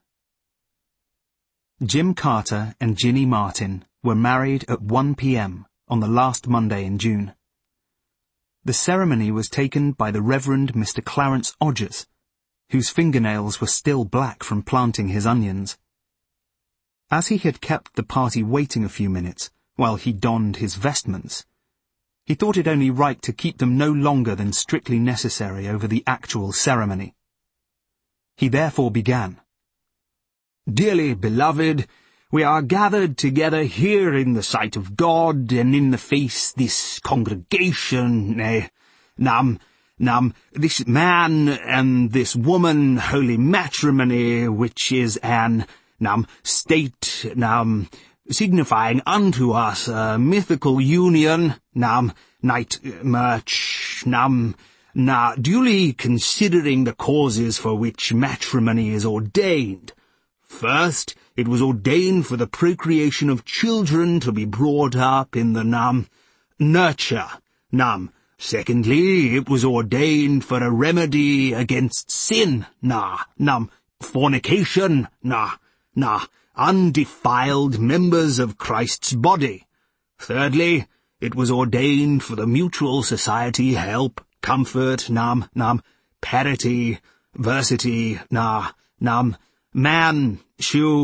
Jim Carter and Ginny Martin were married at one p m on the last Monday in June. The ceremony was taken by the Reverend Mister Clarence Odgers, whose fingernails were still black from planting his onions. As he had kept the party waiting a few minutes while he donned his vestments, he thought it only right to keep them no longer than strictly necessary over the actual ceremony. He therefore began. Dearly beloved, we are gathered together here in the sight of God and in the face this congregation, eh, nam, nam, this man and this woman, holy matrimony, which is an, nam, state, nam, signifying unto us a mythical union, nam, knight, merch, nam, na, duly considering the causes for which matrimony is ordained. First, it was ordained for the procreation of children to be brought up in the, nam, nurture, nam. Secondly, it was ordained for a remedy against sin, na, nam, fornication, na, na, undefiled members of Christ's body. Thirdly, it was ordained for the mutual society, help, comfort, nam, nam, parity, versity, na, nam, man, shoe,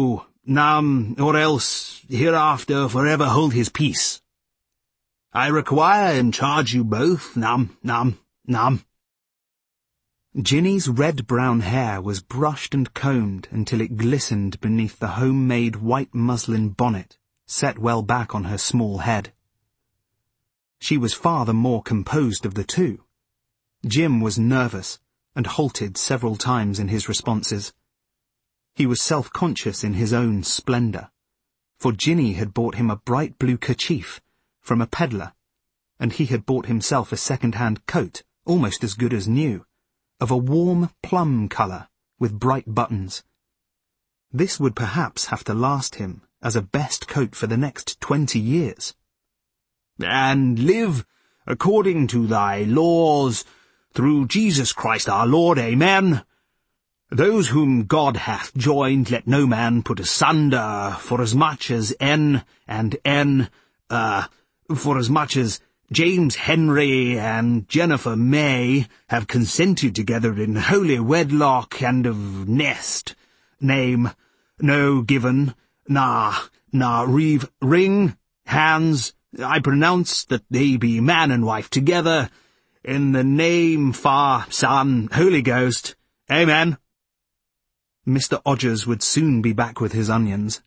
nam, or else hereafter forever hold his peace. I require and charge you both, nam, nam, nam. Ginny's red-brown hair was brushed and combed until it glistened beneath the homemade white muslin bonnet set well back on her small head. She was far the more composed of the two. Jim was nervous and halted several times in his responses. He was self-conscious in his own splendour, for Ginny had bought him a bright blue kerchief from a peddler, and he had bought himself a second-hand coat, almost as good as new, of a warm plum colour with bright buttons. This would perhaps have to last him as a best coat for the next twenty years. And live according to thy laws, through Jesus Christ our Lord, Amen. Those whom God hath joined let no man put asunder, forasmuch as N and N, uh, forasmuch as James Henry and Jennifer May have consented together in holy wedlock and of nest, name, no given, na, na, reeve, ring, hands, I pronounce that they be man and wife together, in the name, Fa, Son, Holy Ghost, Amen. Mister Odgers would soon be back with his onions.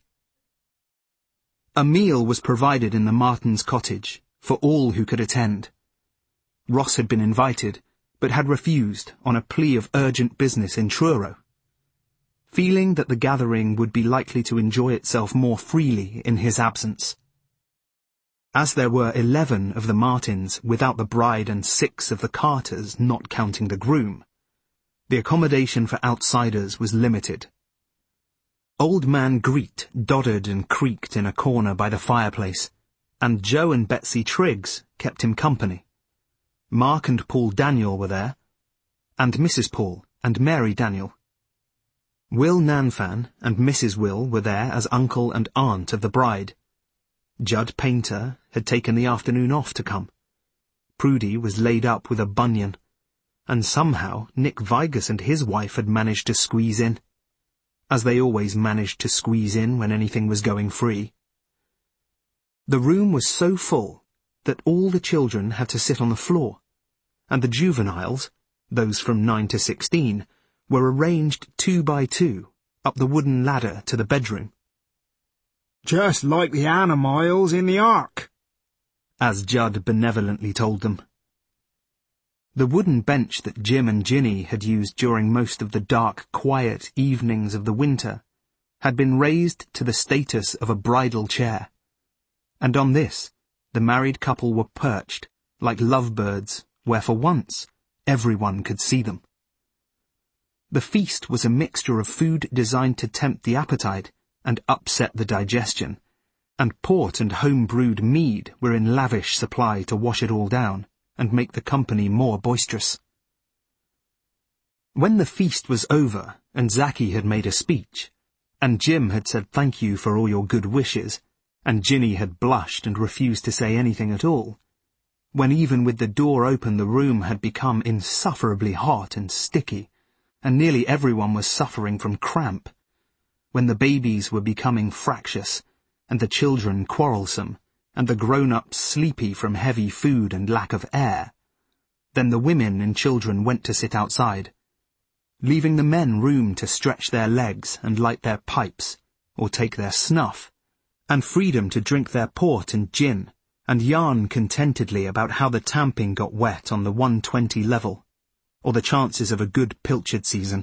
A meal was provided in the Martins' cottage for all who could attend. Ross had been invited, but had refused on a plea of urgent business in Truro, feeling that the gathering would be likely to enjoy itself more freely in his absence. As there were eleven of the Martins without the bride and six of the Carters, not counting the groom, the accommodation for outsiders was limited. Old man Greet doddered and creaked in a corner by the fireplace, and Joe and Betsy Triggs kept him company. Mark and Paul Daniel were there, and Missus Paul and Mary Daniel. Will Nanfan and Missus Will were there as uncle and aunt of the bride. Judd Painter had taken the afternoon off to come. Prudy was laid up with a bunion, and somehow Nick Vigus and his wife had managed to squeeze in, as they always managed to squeeze in when anything was going free. The room was so full that all the children had to sit on the floor, and the juveniles, those from nine to sixteen, were arranged two by two up the wooden ladder to the bedroom. Just like the animals in the ark, as Judd benevolently told them. The wooden bench that Jim and Ginny had used during most of the dark, quiet evenings of the winter had been raised to the status of a bridal chair, and on this the married couple were perched, like lovebirds, where for once everyone could see them. The feast was a mixture of food designed to tempt the appetite and upset the digestion, and port and home-brewed mead were in lavish supply to wash it all down and make the company more boisterous. When the feast was over and Zacky had made a speech, and Jim had said thank you for all your good wishes, and Ginny had blushed and refused to say anything at all, when even with the door open the room had become insufferably hot and sticky, and nearly everyone was suffering from cramp, when the babies were becoming fractious, and the children quarrelsome, and the grown-ups sleepy from heavy food and lack of air, then the women and children went to sit outside, leaving the men room to stretch their legs and light their pipes, or take their snuff, and freedom to drink their port and gin, and yarn contentedly about how the tamping got wet on the one twenty level, or the chances of a good pilchard season.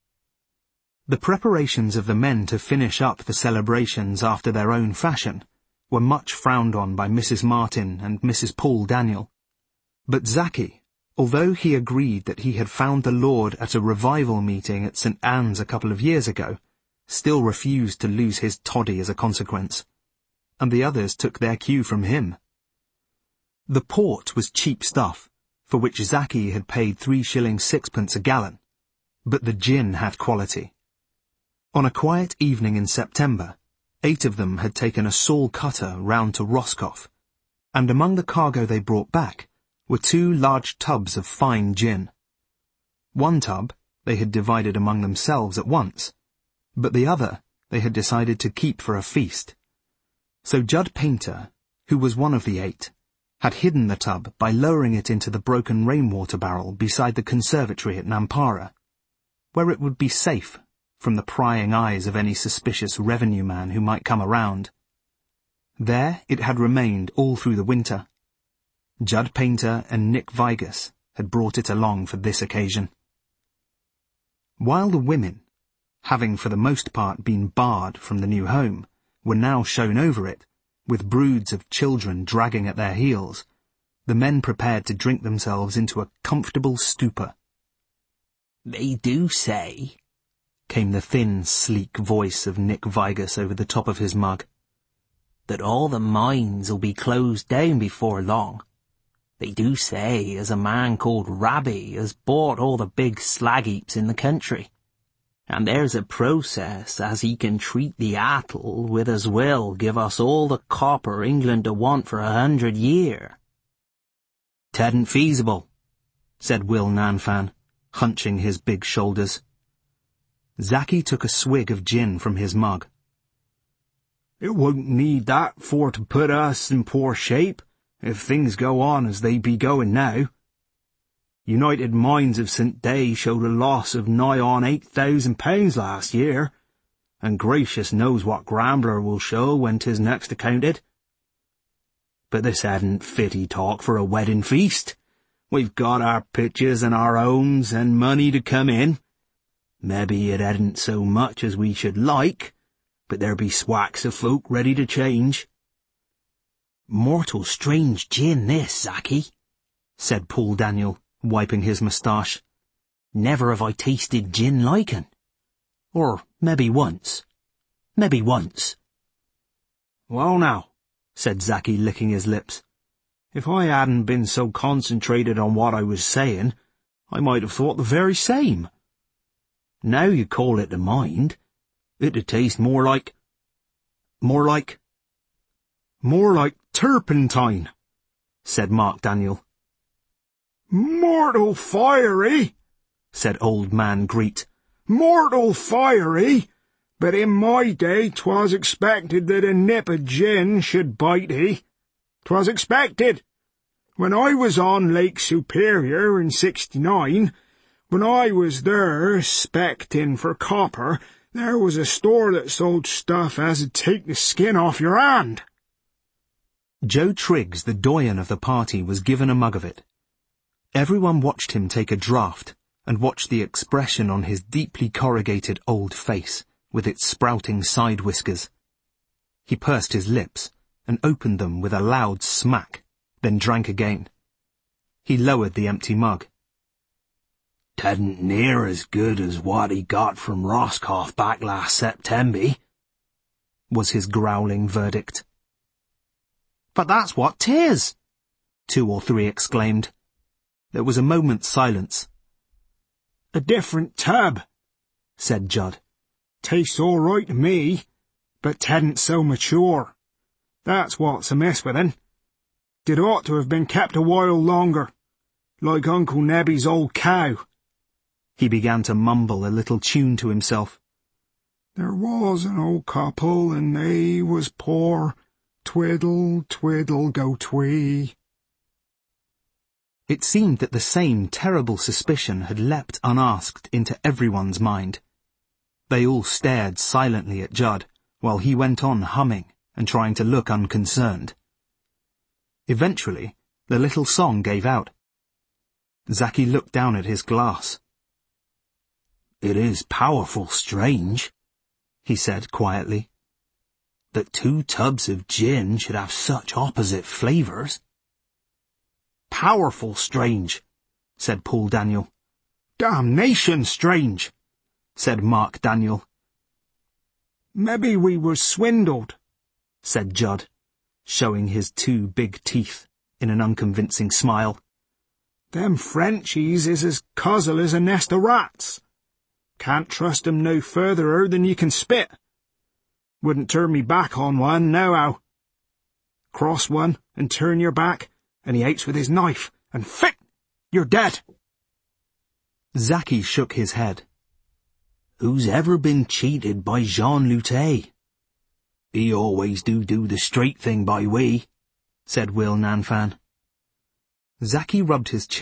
The preparations of the men to finish up the celebrations after their own fashion were much frowned on by Missus Martin and Missus Paul Daniel. But Zacky, although he agreed that he had found the Lord at a revival meeting at St Anne's a couple of years ago, still refused to lose his toddy as a consequence, and the others took their cue from him. The port was cheap stuff, for which Zacky had paid three shillings sixpence a gallon, but the gin had quality. On a quiet evening in September, eight of them had taken a Saul cutter round to Roscoff, and among the cargo they brought back were two large tubs of fine gin. One tub they had divided among themselves at once, but the other they had decided to keep for a feast. So Judd Painter, who was one of the eight, had hidden the tub by lowering it into the broken rainwater barrel beside the conservatory at Nampara, where it would be safe from the prying eyes of any suspicious revenue man who might come around. There it had remained all through the winter. Judd Painter and Nick Vigus had brought it along for this occasion. While the women, having for the most part been barred from the new home, were now shown over it, with broods of children dragging at their heels, the men prepared to drink themselves into a comfortable stupor. "They do say," came the thin, sleek voice of Nick Vigus over the top of his mug, "that all the mines'll be closed down before long. They do say as a man called Rabbi has bought all the big slag heaps in the country, and there's a process as he can treat the attle with as well give us all the copper England a want for a hundred year." "'Tedn't feasible," said Will Nanfan, hunching his big shoulders. Zaki took a swig of gin from his mug. "It won't need that for to put us in poor shape, if things go on as they be going now. United Mines of Saint Day showed a loss of nigh on eight thousand pounds last year, and gracious knows what Grambler will show when 'tis next accounted. But this hadn't fitty talk for a wedding feast. We've got our pitches and our homes and money to come in. Maybe it hadn't so much as we should like, but there be swacks of folk ready to change." "Mortal strange gin this, Zaki," said Paul Daniel, wiping his moustache. "Never have I tasted gin like un. Or maybe once. Maybe once." "Well now," said Zaki, licking his lips, "if I hadn't been so concentrated on what I was saying, I might have thought the very same. Now you call it the mind, it'd taste more like... more like... more like turpentine," said Mark Daniel. "Mortal fiery," said Old Man Greet. "Mortal fiery, but in my day 'twas expected that a nip of gin should bite 'ee. 'Twas expected. When I was on Lake Superior in sixty-nine, when I was there spectin' for copper, there was a store that sold stuff as'd take the skin off your hand." Joe Triggs, the doyen of the party, was given a mug of it. Everyone watched him take a draught, and watched the expression on his deeply corrugated old face, with its sprouting side whiskers. He pursed his lips, and opened them with a loud smack, then drank again. He lowered the empty mug. "'Tedn't near as good as what he got from Roscoff back last September," was his growling verdict. "But that's what 'tis," two or three exclaimed. There was a moment's silence. "A different tub," said Judd. "Tastes all right to me, but 'tedn't so mature. That's what's amiss with un. Did ought to have been kept a while longer, like Uncle Nebby's old cow." He began to mumble a little tune to himself. "There was an old couple, and they was poor. Twiddle, twiddle, go twee." It seemed that the same terrible suspicion had leapt unasked into everyone's mind. They all stared silently at Judd, while he went on humming and trying to look unconcerned. Eventually, the little song gave out. Zaki looked down at his glass. "It is powerful strange," he said quietly, "that two tubs of gin should have such opposite flavours." "Powerful strange," said Paul Daniel. "Damnation strange," said Mark Daniel. "Maybe we were swindled," said Judd, showing his two big teeth in an unconvincing smile. "Them Frenchies is as cuzzle as a nest of rats. Can't trust 'em no furtherer than you can spit. Wouldn't turn me back on one, nohow. Cross one, and turn your back, and he ates with his knife, and fit, you're dead." Zaki shook his head. who's ever been cheated by Jean Lutte. He always do do the straight thing by we, said Will Nanfan. Zacky rubbed his chin.